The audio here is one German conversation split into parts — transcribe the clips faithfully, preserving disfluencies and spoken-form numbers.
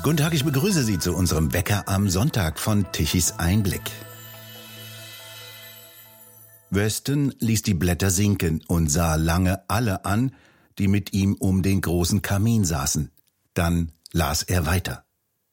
Guten Tag, ich begrüße Sie zu unserem Wecker am Sonntag von Tichys Einblick. Weston ließ die Blätter sinken und sah lange alle an, die mit ihm um den großen Kamin saßen. Dann las er weiter.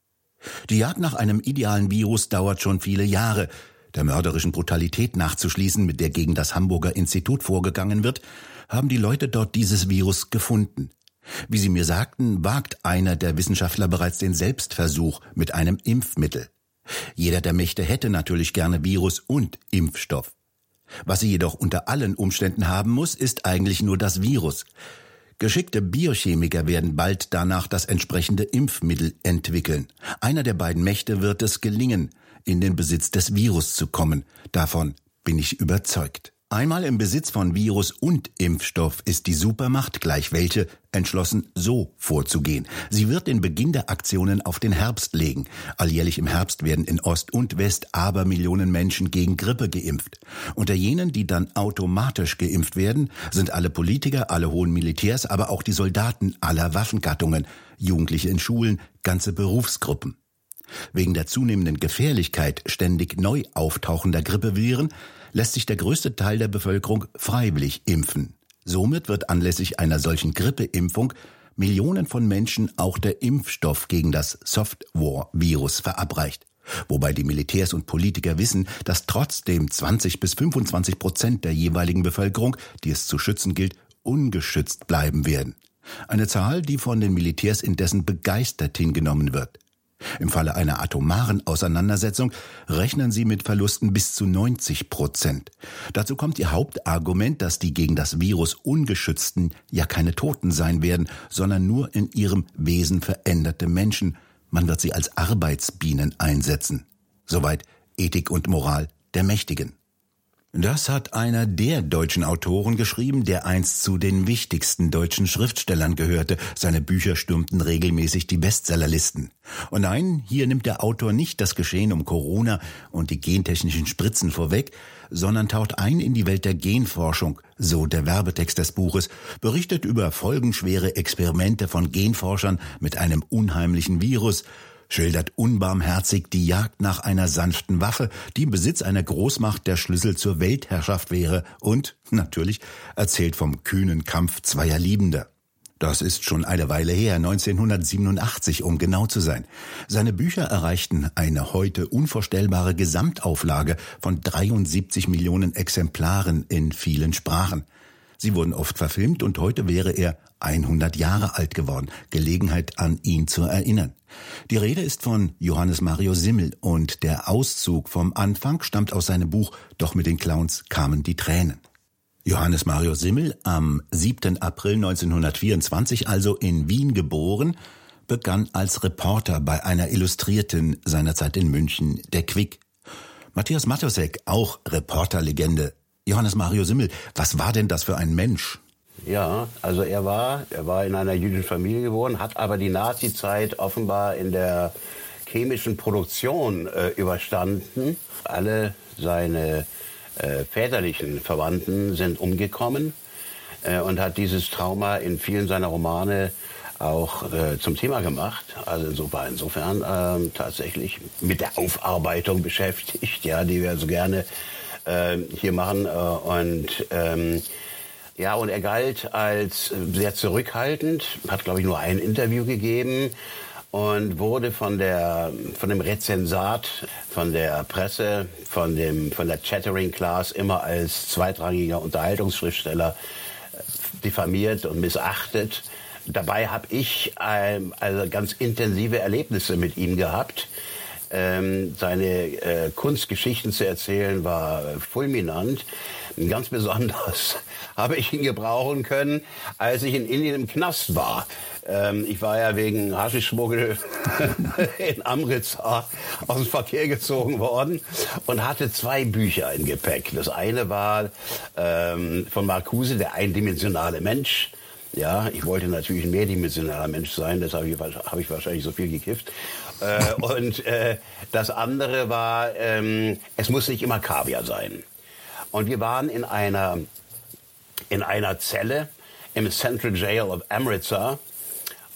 Die Jagd nach einem idealen Virus dauert schon viele Jahre. Der mörderischen Brutalität nachzuschließen, mit der gegen das Hamburger Institut vorgegangen wird, haben die Leute dort dieses Virus gefunden. Wie sie mir sagten, wagt einer der Wissenschaftler bereits den Selbstversuch mit einem Impfmittel. Jeder der Mächte hätte natürlich gerne Virus und Impfstoff. Was sie jedoch unter allen Umständen haben muss, ist eigentlich nur das Virus. Geschickte Biochemiker werden bald danach das entsprechende Impfmittel entwickeln. Einer der beiden Mächte wird es gelingen, in den Besitz des Virus zu kommen. Davon bin ich überzeugt. Einmal im Besitz von Virus und Impfstoff ist die Supermacht, gleich welche, entschlossen, so vorzugehen. Sie wird den Beginn der Aktionen auf den Herbst legen. Alljährlich im Herbst werden in Ost und West Abermillionen Menschen gegen Grippe geimpft. Unter jenen, die dann automatisch geimpft werden, sind alle Politiker, alle hohen Militärs, aber auch die Soldaten aller Waffengattungen, Jugendliche in Schulen, ganze Berufsgruppen. Wegen der zunehmenden Gefährlichkeit ständig neu auftauchender Grippeviren lässt sich der größte Teil der Bevölkerung freiwillig impfen. Somit wird anlässlich einer solchen Grippeimpfung Millionen von Menschen auch der Impfstoff gegen das Soft-War-Virus verabreicht. Wobei die Militärs und Politiker wissen, dass trotzdem zwanzig bis fünfundzwanzig Prozent der jeweiligen Bevölkerung, die es zu schützen gilt, ungeschützt bleiben werden. Eine Zahl, die von den Militärs indessen begeistert hingenommen wird. Im Falle einer atomaren Auseinandersetzung rechnen sie mit Verlusten bis zu neunzig Prozent. Dazu kommt ihr Hauptargument, dass die gegen das Virus Ungeschützten ja keine Toten sein werden, sondern nur in ihrem Wesen veränderte Menschen. Man wird sie als Arbeitsbienen einsetzen. Soweit Ethik und Moral der Mächtigen. Das hat einer der deutschen Autoren geschrieben, der einst zu den wichtigsten deutschen Schriftstellern gehörte. Seine Bücher stürmten regelmäßig die Bestsellerlisten. Und nein, hier nimmt der Autor nicht das Geschehen um Corona und die gentechnischen Spritzen vorweg, sondern taucht ein in die Welt der Genforschung, so der Werbetext des Buches, berichtet über folgenschwere Experimente von Genforschern mit einem unheimlichen Virus, schildert unbarmherzig die Jagd nach einer sanften Waffe, die im Besitz einer Großmacht der Schlüssel zur Weltherrschaft wäre und, natürlich, erzählt vom kühnen Kampf zweier Liebender. Das ist schon eine Weile her, neunzehnhundertsiebenundachtzig, um genau zu sein. Seine Bücher erreichten eine heute unvorstellbare Gesamtauflage von dreiundsiebzig Millionen Exemplaren in vielen Sprachen. Sie wurden oft verfilmt und heute wäre er hundert Jahre alt geworden. Gelegenheit, an ihn zu erinnern. Die Rede ist von Johannes Mario Simmel und der Auszug vom Anfang stammt aus seinem Buch »Doch mit den Clowns kamen die Tränen«. Johannes Mario Simmel, am siebten April neunzehnhundertvierundzwanzig, also in Wien geboren, begann als Reporter bei einer Illustrierten seinerzeit in München, der Quick. Matthias Matosek, auch Reporterlegende. Johannes Mario Simmel, was war denn das für ein Mensch? Ja, also er war, er war in einer jüdischen Familie geboren, hat aber die Nazi-Zeit offenbar in der chemischen Produktion äh, überstanden. Alle seine äh, väterlichen Verwandten sind umgekommen äh, und hat dieses Trauma in vielen seiner Romane auch äh, zum Thema gemacht. Also insofern, insofern äh, tatsächlich mit der Aufarbeitung beschäftigt, ja, die wir so gerne äh, hier machen. Äh, und ähm, Ja, und er galt als sehr zurückhaltend, hat, glaube ich, nur ein Interview gegeben und wurde von der, von dem Rezensat, von der Presse, von dem, von der Chattering Class immer als zweitrangiger Unterhaltungsschriftsteller diffamiert und missachtet. Dabei habe ich ähm, also ganz intensive Erlebnisse mit ihm gehabt. Ähm, seine äh, Kunstgeschichten zu erzählen war fulminant. Ganz besonders habe ich ihn gebrauchen können, als ich in Indien im Knast war. Ähm, ich war ja wegen Haschischschmuggel in Amritsar aus dem Verkehr gezogen worden und hatte zwei Bücher im Gepäck. Das eine war ähm, von Marcuse, der eindimensionale Mensch. Ja, ich wollte natürlich ein mehrdimensionaler Mensch sein, deshalb habe ich wahrscheinlich so viel gekifft. Äh, und äh, das andere war, ähm, es muss nicht immer Kaviar sein. Und wir waren in einer, in einer Zelle im Central Jail of Amritsar.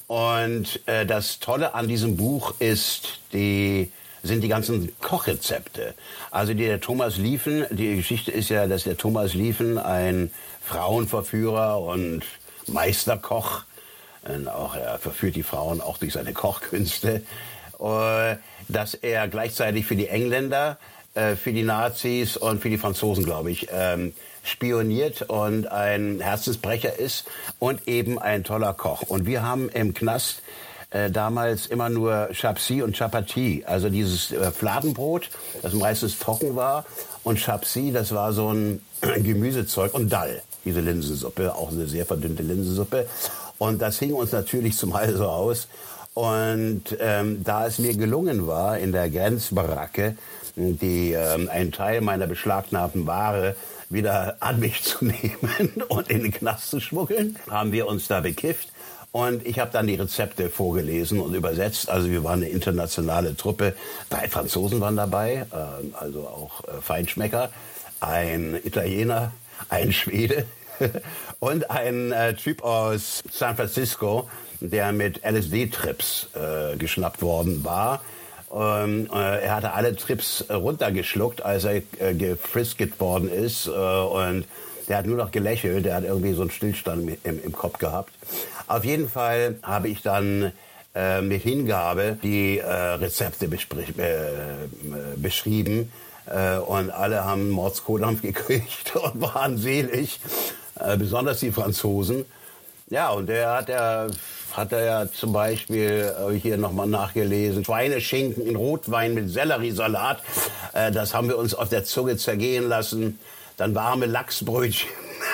Und äh, das Tolle an diesem Buch ist die, sind die ganzen Kochrezepte. Also der Thomas Lieven, die Geschichte ist ja, dass der Thomas Lieven ein Frauenverführer und Meisterkoch, und auch er verführt die Frauen auch durch seine Kochkünste, äh, dass er gleichzeitig für die Engländer, äh, für die Nazis und für die Franzosen, glaube ich, ähm, spioniert und ein Herzensbrecher ist und eben ein toller Koch. Und wir haben im Knast äh, damals immer nur Chapsi und Chapati, also dieses äh, Fladenbrot, das meistens trocken war, und Chapsi, das war so ein Gemüsezeug, und Dal, diese Linsensuppe, auch eine sehr verdünnte Linsensuppe. Und das hing uns natürlich zum Halse aus. Und ähm, da es mir gelungen war, in der Grenzbaracke die ähm, einen Teil meiner beschlagnahmten Ware wieder an mich zu nehmen und in den Knast zu schmuggeln, haben wir uns da bekifft. Und ich habe dann die Rezepte vorgelesen und übersetzt. Also wir waren eine internationale Truppe. Drei Franzosen waren dabei, äh, also auch äh, Feinschmecker, ein Italiener, ein Schwede und ein äh, Typ aus San Francisco, der mit L S D-Trips äh, geschnappt worden war. Ähm, äh, er hatte alle Trips äh, runtergeschluckt, als er äh, gefrisket worden ist. Äh, und der hat nur noch gelächelt. Der hat irgendwie so einen Stillstand im, im Kopf gehabt. Auf jeden Fall habe ich dann äh, mit Hingabe die äh, Rezepte besprich, äh, beschrieben. Äh, und alle haben Mordskodampf gekriegt und waren selig. Äh, besonders die Franzosen. Ja, und der hat er hat er ja zum Beispiel äh, hier nochmal nachgelesen. Schweineschinken in Rotwein mit Selleriesalat. Äh, das haben wir uns auf der Zunge zergehen lassen. Dann warme Lachsbrötchen.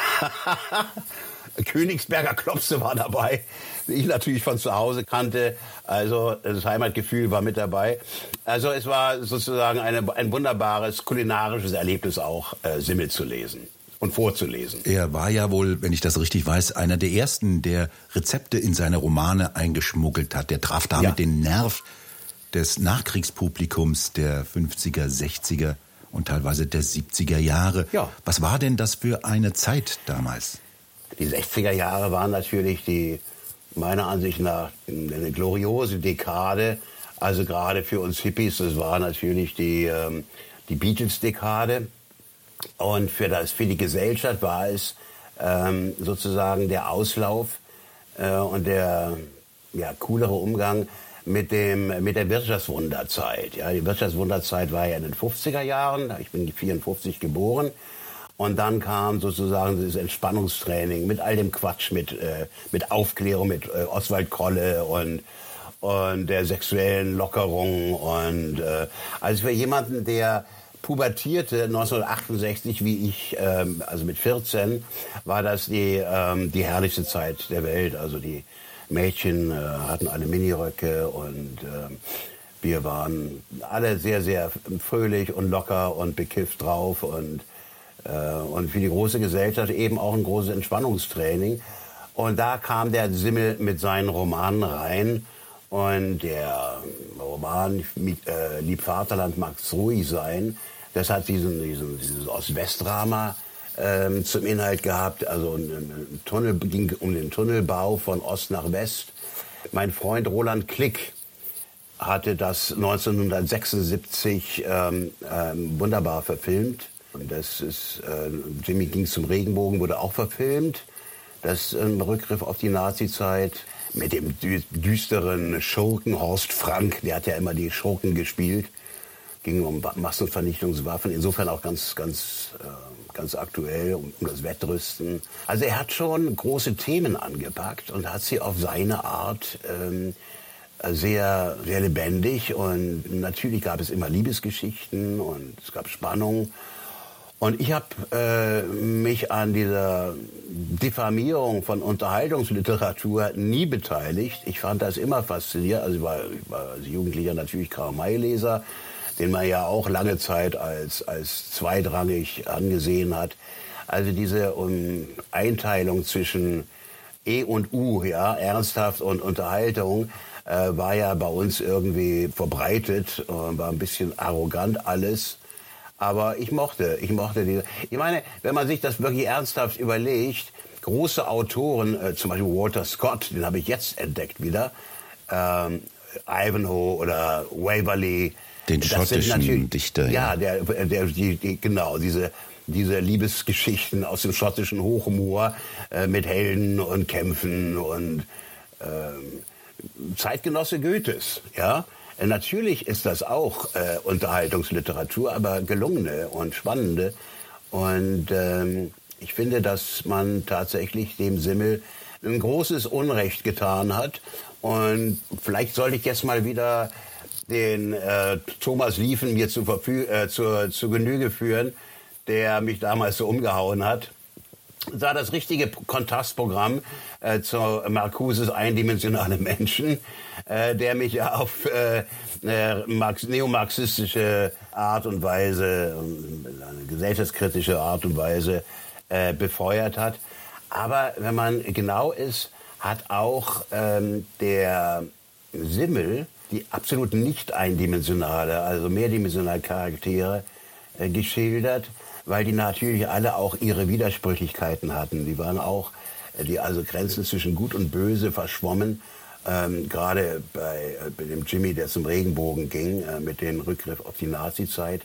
Königsberger Klopse war dabei, die ich natürlich von zu Hause kannte. Also das Heimatgefühl war mit dabei. Also es war sozusagen eine, ein wunderbares kulinarisches Erlebnis auch, äh, Simmel zu lesen und vorzulesen. Er war ja wohl, wenn ich das richtig weiß, einer der ersten, der Rezepte in seine Romane eingeschmuggelt hat. Der traf damit ja den Nerv des Nachkriegspublikums der fünfziger, sechziger und teilweise der siebziger Jahre. Ja. Was war denn das für eine Zeit damals? Die sechziger Jahre waren natürlich die, meiner Ansicht nach, eine gloriose Dekade. Also gerade für uns Hippies, das war natürlich die, ähm, die Beatles-Dekade. Und für, das, für die Gesellschaft war es ähm, sozusagen der Auslauf äh, und der ja, coolere Umgang mit, dem, mit der Wirtschaftswunderzeit. Ja, die Wirtschaftswunderzeit war ja in den fünfziger Jahren, ich bin vierundfünfzig geboren. Und dann kam sozusagen dieses Entspannungstraining mit all dem Quatsch, mit, äh, mit Aufklärung, mit äh, Oswald Kolle und, und der sexuellen Lockerung. Und äh, also für jemanden, der pubertierte neunzehnhundertachtundsechzig, wie ich, ähm, also mit vierzehn, war das die, ähm, die herrlichste Zeit der Welt. Also die Mädchen äh, hatten alle Miniröcke und äh, wir waren alle sehr, sehr fröhlich und locker und bekifft drauf. Und, äh, und für die große Gesellschaft eben auch ein großes Entspannungstraining. Und da kam der Simmel mit seinen Romanen rein. Und der Roman äh, Lieb Vaterland mag's ruhig sein, das hat diesen, diesen, dieses Ost-West-Drama ähm, zum Inhalt gehabt. Also ein, ein Tunnel ging um den Tunnelbau von Ost nach West. Mein Freund Roland Klick hatte das neunzehnhundertsechsundsiebzig ähm, ähm, wunderbar verfilmt. Und das ist äh, Jimmy ging zum Regenbogen, wurde auch verfilmt. Das ist ein Rückgriff auf die Nazi-Zeit. Mit dem dü düsteren Schurken Horst Frank, der hat ja immer die Schurken gespielt, ging um Massenvernichtungswaffen, insofern auch ganz, ganz, äh, ganz aktuell, um, um das Wettrüsten. Also er hat schon große Themen angepackt und hat sie auf seine Art ähm, sehr, sehr lebendig, und natürlich gab es immer Liebesgeschichten und es gab Spannung. Und ich habe äh, mich an dieser Diffamierung von Unterhaltungsliteratur nie beteiligt. Ich fand das immer faszinierend. Also ich war, ich war als Jugendlicher natürlich Karl-May-Leser, den man ja auch lange Zeit als, als zweitrangig angesehen hat. Also diese um, Einteilung zwischen E und U, ja, ernsthaft und Unterhaltung, äh, war ja bei uns irgendwie verbreitet, äh, war ein bisschen arrogant alles. Aber ich mochte, ich mochte diese. Ich meine, wenn man sich das wirklich ernsthaft überlegt, große Autoren, äh, zum Beispiel Walter Scott, den habe ich jetzt entdeckt wieder, ähm, Ivanhoe oder Waverley. Den schottischen Dichter. Ja, ja der, der, die, die, genau, diese, diese Liebesgeschichten aus dem schottischen Hochmoor äh, mit Helden und Kämpfen und ähm, Zeitgenosse Goethes, ja. Äh, natürlich ist das auch äh, Unterhaltungsliteratur, aber gelungene und spannende. Und ähm, ich finde, dass man tatsächlich dem Simmel ein großes Unrecht getan hat. Und vielleicht sollte ich jetzt mal wieder den äh, Thomas Lieven mir zu, Verfü- äh, zur, zu Genüge führen, der mich damals so umgehauen hat. Das war das richtige Kontrastprogramm äh, zu Marcuses Eindimensionale Menschen, äh, der mich ja auf äh, eine Marx- neomarxistische Art und Weise, eine gesellschaftskritische Art und Weise äh, befeuert hat. Aber wenn man genau ist, hat auch ähm, der Simmel die absolut nicht eindimensionale, also mehrdimensionale Charaktere äh, geschildert, weil die natürlich alle auch ihre Widersprüchlichkeiten hatten. Die waren auch, äh, die also Grenzen zwischen Gut und Böse verschwommen. Ähm, gerade bei, äh, bei dem Jimmy, der zum Regenbogen ging, äh, mit dem Rückgriff auf die Nazi-Zeit.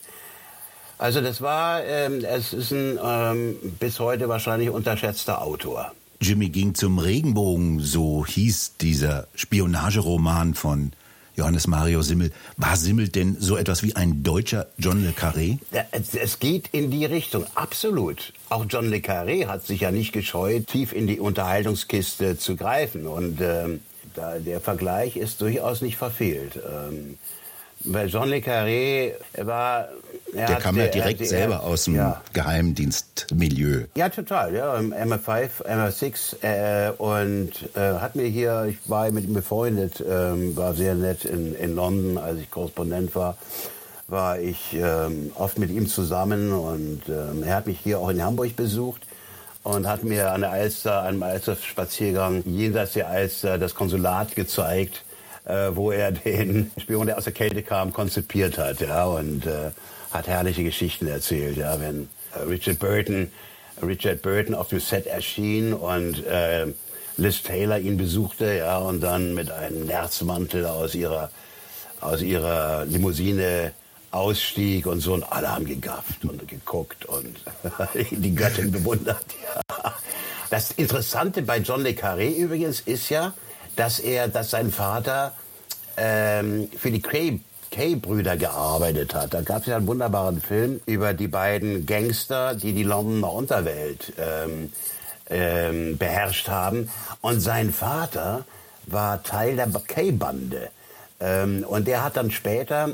Also das war, ähm, es ist ein ähm, bis heute wahrscheinlich unterschätzter Autor. Jimmy ging zum Regenbogen, so hieß dieser Spionageroman von Johannes Mario Simmel. War Simmel denn so etwas wie ein deutscher John le Carré? Ja, es, es geht in die Richtung, absolut. Auch John le Carré hat sich ja nicht gescheut, tief in die Unterhaltungskiste zu greifen. Und ähm, da, der Vergleich ist durchaus nicht verfehlt. Ähm, weil John le Carré war... Der kam ja direkt er, selber aus dem ja. Geheimdienstmilieu. Ja, total. Ja, im M I fünf, M I sechs äh, und äh, hat mir hier, ich war mit ihm befreundet, ähm, war sehr nett in, in London, als ich Korrespondent war, war ich ähm, oft mit ihm zusammen und ähm, er hat mich hier auch in Hamburg besucht und hat mir an der Alster, einem Alster-Spaziergang jenseits der Alster das Konsulat gezeigt, äh, wo er den Spion, der aus der Kälte kam, konzipiert hat, ja, und äh, hat herrliche Geschichten erzählt, ja, wenn äh, Richard Burton, Richard Burton auf dem Set erschien und äh, Liz Taylor ihn besuchte, ja, und dann mit einem Nerzmantel aus ihrer aus ihrer Limousine ausstieg und so, und alle haben gegafft und geguckt und die Göttin bewundert. Ja. Das Interessante bei John le Carré übrigens ist ja, dass er, dass sein Vater ähm, für die Kay Kay-Brüder gearbeitet hat. Da gab es ja einen wunderbaren Film über die beiden Gangster, die die Londoner Unterwelt ähm, ähm, beherrscht haben. Und sein Vater war Teil der Kay-Bande. Ähm, und der hat dann später,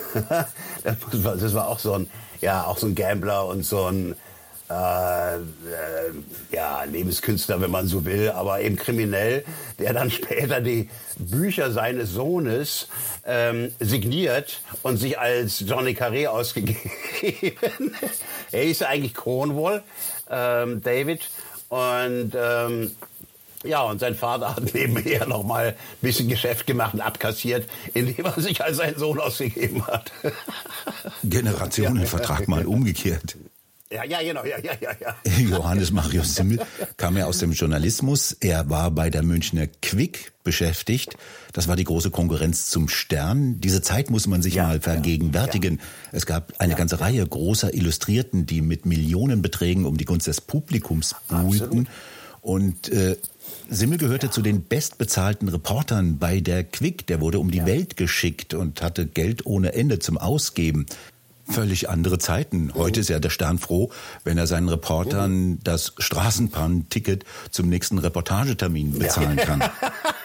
das, war, das war auch so ein, ja, auch so ein Gambler und so ein Äh, äh, ja, Lebenskünstler, wenn man so will, aber eben kriminell, der dann später die Bücher seines Sohnes ähm, signiert und sich als John le Carré ausgegeben. Er hieß eigentlich Cornwall, ähm, David, und ähm, ja, und sein Vater hat nebenher noch mal ein bisschen Geschäft gemacht und abkassiert, indem er sich als sein Sohn ausgegeben hat. Generationenvertrag mal umgekehrt. Ja, ja, genau, ja, ja, ja, ja. Johannes Mario Simmel kam ja aus dem Journalismus. Er war bei der Münchner Quick beschäftigt. Das war die große Konkurrenz zum Stern. Diese Zeit muss man sich ja, mal vergegenwärtigen. Ja, ja. Es gab eine ja, ganze ja. Reihe großer Illustrierten, die mit Millionenbeträgen um die Gunst des Publikums buhlten. Und äh, Simmel gehörte ja. zu den bestbezahlten Reportern bei der Quick. Der wurde um die ja. Welt geschickt und hatte Geld ohne Ende zum Ausgeben. Völlig andere Zeiten. Heute ist ja der Stern froh, wenn er seinen Reportern das Straßenbahnticket zum nächsten Reportagetermin bezahlen ja. kann.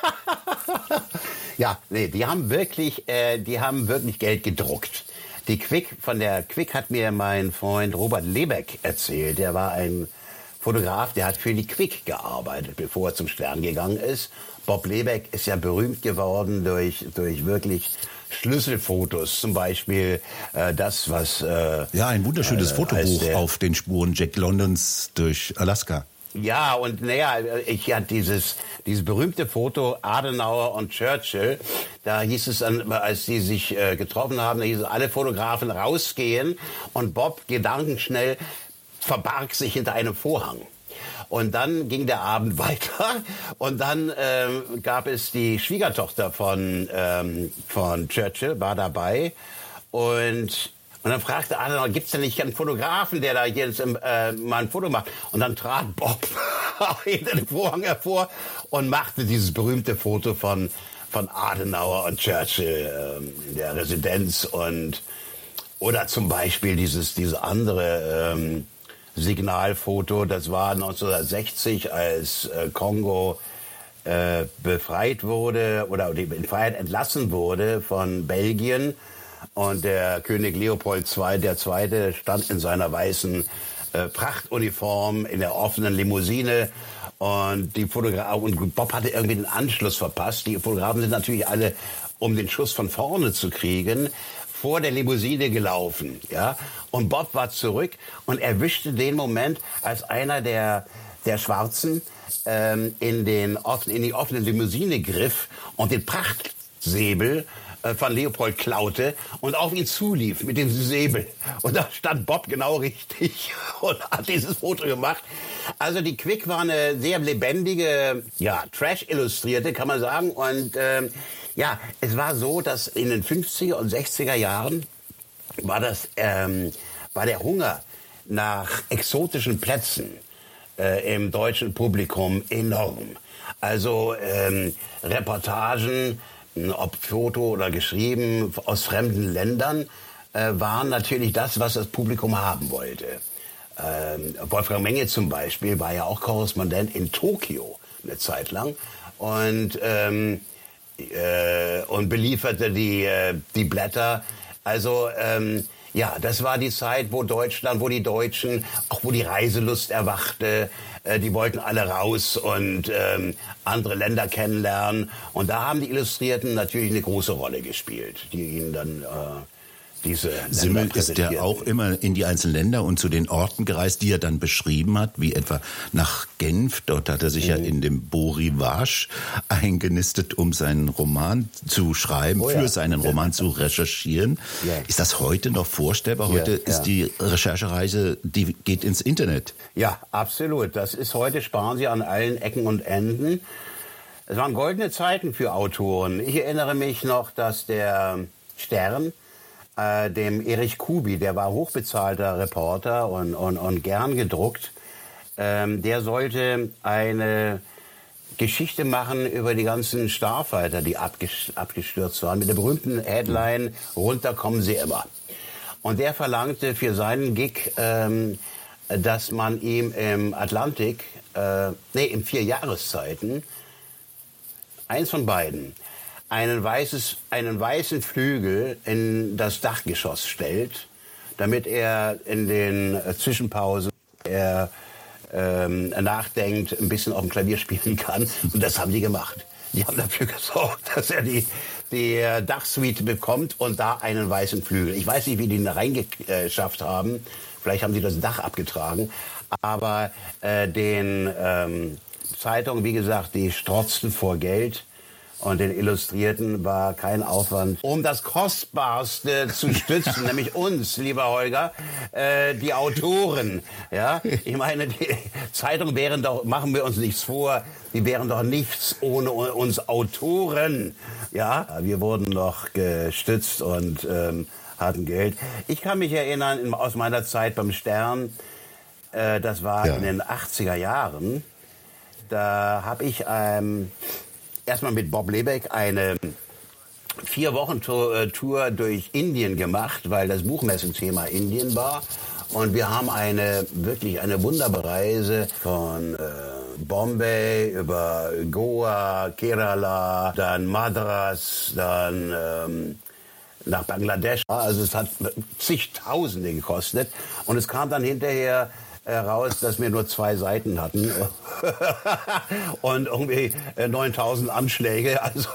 Ja, nee, die haben wirklich, äh, die haben wirklich Geld gedruckt. Die Quick, von der Quick hat mir mein Freund Robert Lebeck erzählt. Der war ein Fotograf, der hat für die Quick gearbeitet, bevor er zum Stern gegangen ist. Bob Lebeck ist ja berühmt geworden durch, durch wirklich Schlüsselfotos, zum Beispiel äh, das, was... Äh, ja, ein wunderschönes äh, Fotobuch der, auf den Spuren Jack Londons durch Alaska. Ja, und naja, ich hatte dieses, dieses berühmte Foto Adenauer und Churchill, da hieß es dann, als die sich äh, getroffen haben, da hieß es, alle Fotografen rausgehen und Bob gedankenschnell verbarg sich hinter einem Vorhang. Und dann ging der Abend weiter und dann ähm, gab es die Schwiegertochter von, ähm, von Churchill, war dabei und Und dann fragte Adenauer, gibt's denn nicht einen Fotografen, der da jetzt äh, mal ein Foto macht? Und dann trat Bob hinter dem Vorhang hervor und machte dieses berühmte Foto von, von Adenauer und Churchill ähm, in der Residenz. Und, oder zum Beispiel dieses, dieses andere ähm, Signalfoto, das war neunzehnhundertsechzig, als äh, Kongo äh, befreit wurde oder in Freiheit entlassen wurde von Belgien. Und der König Leopold der Zweite., der Zweite stand in seiner weißen äh, Prachtuniform in der offenen Limousine. Und die Fotografen, und Bob hatte irgendwie den Anschluss verpasst. Die Fotografen sind natürlich alle, um den Schuss von vorne zu kriegen, vor der Limousine gelaufen. Ja? Und Bob war zurück und erwischte den Moment, als einer der, der Schwarzen ähm, in, den, in die offene Limousine griff und den Prachtsäbel von Leopold klaute und auf ihn zulief mit dem Säbel. Und da stand Bob genau richtig und hat dieses Foto gemacht. Also die Quick war eine sehr lebendige, ja, Trash-Illustrierte, kann man sagen. Und ähm, ja, es war so, dass in den fünfziger und sechziger Jahren war, das, ähm, war der Hunger nach exotischen Plätzen äh, im deutschen Publikum enorm. Also ähm, Reportagen, ob Foto oder geschrieben, aus fremden Ländern, äh, waren natürlich das, was das Publikum haben wollte. Ähm, Wolfgang Menge zum Beispiel war ja auch Korrespondent in Tokio eine Zeit lang und, ähm, äh, und belieferte die, äh, die Blätter. Also ähm, ja, das war die Zeit, wo Deutschland, wo die Deutschen, auch wo die Reiselust erwachte. Äh, die wollten alle raus und ähm, andere Länder kennenlernen. Und da haben die Illustrierten natürlich eine große Rolle gespielt, die ihnen dann äh, diese Simmel ist ja auch immer in die einzelnen Länder und zu den Orten gereist, die er dann beschrieben hat, wie etwa nach Genf. Dort hat er sich mhm. ja in dem Beau Rivage eingenistet, um seinen Roman zu schreiben, oh, für ja. seinen Roman zu recherchieren. Ja. Ist das heute noch vorstellbar? Heute ja, ist ja. die Recherchereise, die geht ins Internet. Ja, absolut. Das ist heute, sparen Sie an allen Ecken und Enden. Es waren goldene Zeiten für Autoren. Ich erinnere mich noch, dass der Stern Äh, dem Erich Kubi, der war hochbezahlter Reporter und, und, und gern gedruckt, ähm, der sollte eine Geschichte machen über die ganzen Starfighter, die abgestürzt waren, mit der berühmten Headline, runter kommen sie immer. Und der verlangte für seinen Gig, ähm, dass man ihm im Atlantik, äh, nee, in vier Jahreszeiten, eins von beiden, einen, weißes, einen weißen Flügel in das Dachgeschoss stellt, damit er in den Zwischenpausen er, ähm, nachdenkt, ein bisschen auf dem Klavier spielen kann. Und das haben die gemacht. Die haben dafür gesorgt, dass er die, die Dachsuite bekommt und da einen weißen Flügel. Ich weiß nicht, wie die ihn da reingeschafft haben. Vielleicht haben sie das Dach abgetragen. Aber äh, den ähm, Zeitungen, wie gesagt, die strotzten vor Geld. Und den Illustrierten war kein Aufwand, um das Kostbarste zu stützen, nämlich uns, lieber Holger, äh, die Autoren. Ja, ich meine, die Zeitungen wären doch, machen wir uns nichts vor, die wären doch nichts ohne uns Autoren. Ja, wir wurden noch gestützt und ähm, hatten Geld. Ich kann mich erinnern, aus meiner Zeit beim Stern, äh, das war ja. in den achtziger Jahren, da habe ich ähm, erstmal mit Bob Lebeck eine vier Wochen Tour durch Indien gemacht, weil das Buchmessenthema Indien war. Und wir haben eine wirklich eine wunderbare Reise von äh, Bombay über Goa, Kerala, dann Madras, dann ähm, nach Bangladesch. Also es hat zigtausende gekostet. Und es kam dann hinterher heraus, dass wir nur zwei Seiten hatten und irgendwie neuntausend Anschläge. Also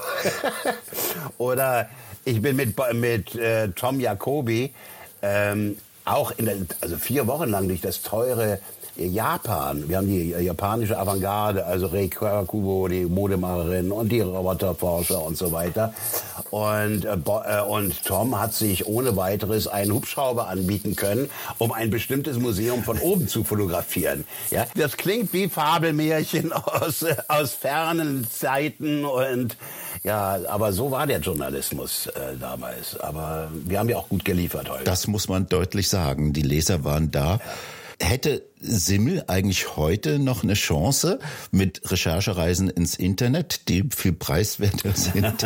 oder ich bin mit mit äh, Tom Jacobi ähm, auch in der, also vier Wochen lang durch das teure Japan. Wir haben die japanische Avantgarde, also Rei Kawakubo, die Modemacherin und die Roboterforscher und so weiter. Und, äh, und Tom hat sich ohne weiteres einen Hubschrauber anbieten können, um ein bestimmtes Museum von oben zu fotografieren. Ja, das klingt wie Fabelmärchen aus, aus fernen Zeiten und ja, aber so war der Journalismus äh, damals. Aber wir haben ja auch gut geliefert heute. Das muss man deutlich sagen. Die Leser waren da. Ja. Hätte Simmel eigentlich heute noch eine Chance mit Recherchereisen ins Internet, die viel preiswerter sind?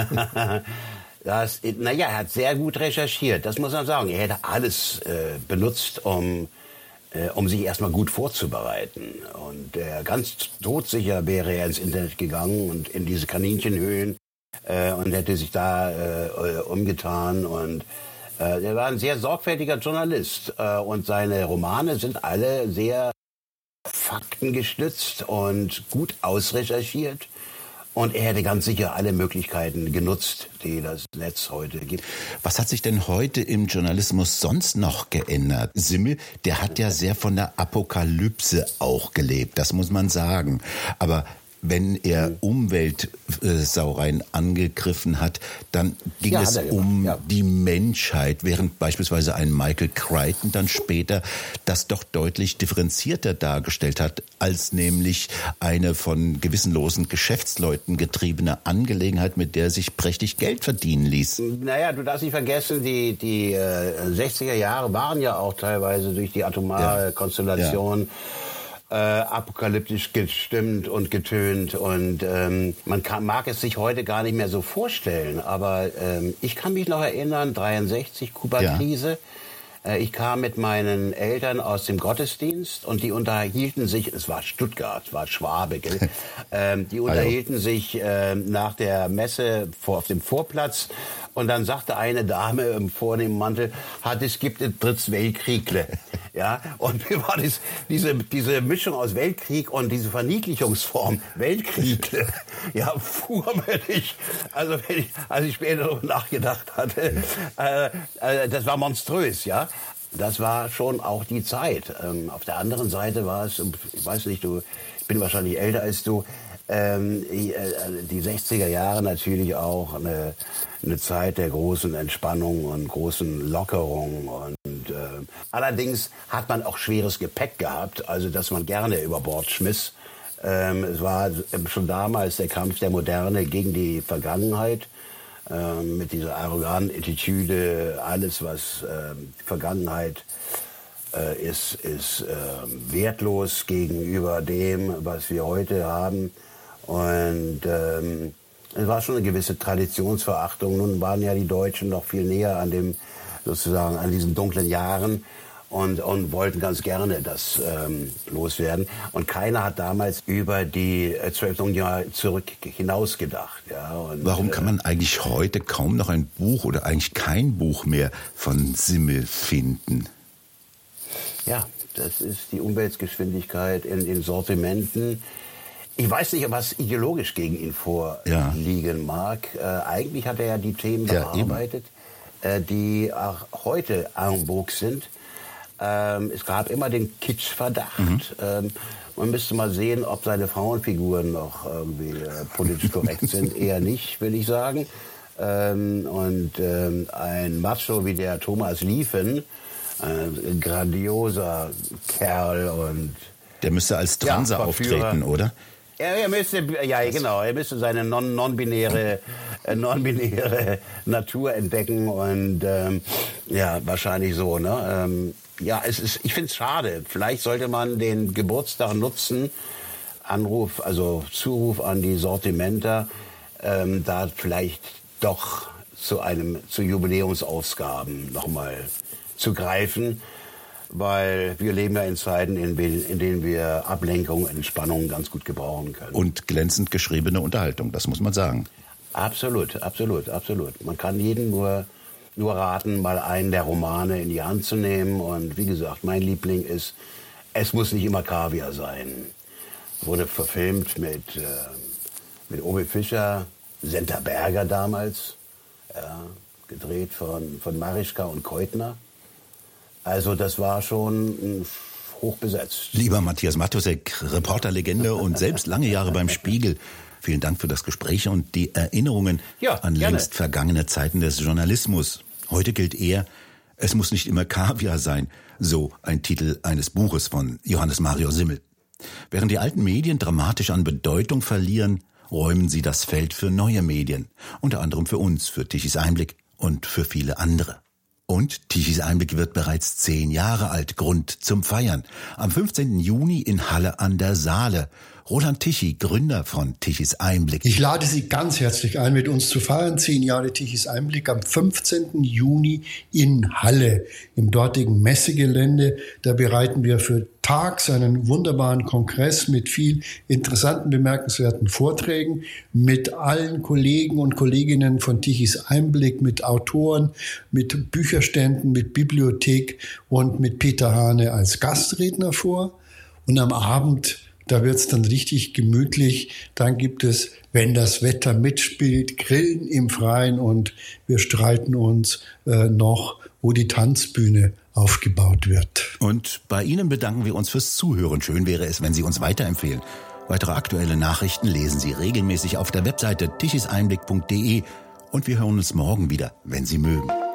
Das, naja, er hat sehr gut recherchiert, das muss man sagen. Er hätte alles äh, benutzt, um, äh, um sich erstmal gut vorzubereiten. Und äh, ganz todsicher wäre er ins Internet gegangen und in diese Kaninchenhöhlen äh, und hätte sich da äh, umgetan und er war ein sehr sorgfältiger Journalist und seine Romane sind alle sehr faktengestützt und gut ausrecherchiert. Und er hätte ganz sicher alle Möglichkeiten genutzt, die das Netz heute gibt. Was hat sich denn heute im Journalismus sonst noch geändert? Simmel, der hat ja sehr von der Apokalypse auch gelebt, das muss man sagen. Aber wenn er Umweltsauereien angegriffen hat, dann ging ja, es um ja. die Menschheit, während beispielsweise ein Michael Crichton dann später das doch deutlich differenzierter dargestellt hat, als nämlich eine von gewissenlosen Geschäftsleuten getriebene Angelegenheit, mit der sich prächtig Geld verdienen ließ. Naja, du darfst nicht vergessen, die, die äh, sechziger Jahre waren ja auch teilweise durch die atomare ja. Konstellation ja. Äh, apokalyptisch gestimmt und getönt und ähm, man kann, mag es sich heute gar nicht mehr so vorstellen, aber ähm, ich kann mich noch erinnern, dreiundsechzig, Kuba-Krise. Ja. Äh, ich kam mit meinen Eltern aus dem Gottesdienst und die unterhielten sich, es war Stuttgart, es war Schwabe, gell? ähm, die unterhielten also. sich äh, nach der Messe vor, auf dem Vorplatz. Und dann sagte eine Dame im vornehmen Mantel, hat es gibt ein drittes Weltkrieg. Ja, und mir war das, diese, diese Mischung aus Weltkrieg und diese Verniedlichungsform, Weltkrieg, ja, fuhr mir nicht. Also, wenn ich, als ich später darüber nachgedacht hatte, äh, äh, das war monströs, ja. Das war schon auch die Zeit. Ähm, auf der anderen Seite war es, ich weiß nicht, du, ich bin wahrscheinlich älter als du, Ähm, die sechziger Jahre natürlich auch eine, eine Zeit der großen Entspannung und großen Lockerung. Und äh, allerdings hat man auch schweres Gepäck gehabt, also dass man gerne über Bord schmiss. Ähm, es war schon damals der Kampf der Moderne gegen die Vergangenheit. Ähm, mit dieser arroganten Attitüde, alles was äh, die Vergangenheit äh, ist, ist äh, wertlos gegenüber dem, was wir heute haben. Und ähm, es war schon eine gewisse Traditionsverachtung. Nun waren ja die Deutschen noch viel näher an dem, sozusagen an diesen dunklen Jahren und, und wollten ganz gerne das ähm, loswerden. Und keiner hat damals über die zwölf Jahre zurück hinaus gedacht. Ja. Und, warum kann man eigentlich heute kaum noch ein Buch oder eigentlich kein Buch mehr von Simmel finden? Ja, das ist die Umweltgeschwindigkeit in den Sortimenten. Ich weiß nicht, was ideologisch gegen ihn vorliegen ja. mag. Äh, eigentlich hat er ja die Themen ja, bearbeitet, äh, die auch heute en vogue sind. Ähm, es gab immer den Kitschverdacht. Mhm. Ähm, man müsste mal sehen, ob seine Frauenfiguren noch irgendwie äh, politisch korrekt sind. Eher nicht, will ich sagen. Ähm, und ähm, ein Macho wie der Thomas Lieven, ein grandioser Kerl und der müsste als Transe ja, auftreten, oder? Ja, er müsste, ja, genau, er müsste seine non, non-binäre, äh, non-binäre Natur entdecken und ähm, ja, wahrscheinlich so, ne? Ähm, ja, es ist, ich finde es schade. Vielleicht sollte man den Geburtstag nutzen, Anruf, also Zuruf an die Sortimenter, ähm, da vielleicht doch zu einem, zu Jubiläumsausgaben nochmal zu greifen. Weil wir leben ja in Zeiten, in, in denen wir Ablenkung, Entspannung ganz gut gebrauchen können. Und glänzend geschriebene Unterhaltung, das muss man sagen. Absolut, absolut, absolut. Man kann jedem nur, nur raten, mal einen der Romane in die Hand zu nehmen. Und wie gesagt, mein Liebling ist, es muss nicht immer Kaviar sein. Wurde verfilmt mit, äh, mit Owe Fischer, Senta Berger damals, ja, gedreht von, von Marischka und Keutner. Also das war schon ein hoch besetzt. Lieber Matthias Matosek, Reporterlegende und selbst lange Jahre beim Spiegel. Vielen Dank für das Gespräch und die Erinnerungen ja, an gerne. längst vergangene Zeiten des Journalismus. Heute gilt eher, es muss nicht immer Kaviar sein, so ein Titel eines Buches von Johannes Mario Simmel. Während die alten Medien dramatisch an Bedeutung verlieren, räumen sie das Feld für neue Medien, unter anderem für uns, für Tichys Einblick und für viele andere. Und Tichys Einblick wird bereits zehn Jahre alt, Grund zum Feiern. Am fünfzehnten Juni in Halle an der Saale. Roland Tichy, Gründer von Tichys Einblick. Ich lade Sie ganz herzlich ein, mit uns zu feiern. Zehn Jahre Tichys Einblick am fünfzehnten Juni in Halle, im dortigen Messegelände. Da bereiten wir für tags einen wunderbaren Kongress mit viel interessanten, bemerkenswerten Vorträgen, mit allen Kollegen und Kolleginnen von Tichys Einblick, mit Autoren, mit Bücherständen, mit Bibliothek und mit Peter Hane als Gastredner vor. Und am Abend, da wird's dann richtig gemütlich. Dann gibt es, wenn das Wetter mitspielt, Grillen im Freien und wir streiten uns äh, noch, wo die Tanzbühne aufgebaut wird. Und bei Ihnen bedanken wir uns fürs Zuhören. Schön wäre es, wenn Sie uns weiterempfehlen. Weitere aktuelle Nachrichten lesen Sie regelmäßig auf der Webseite tichiseinblick punkt de und wir hören uns morgen wieder, wenn Sie mögen.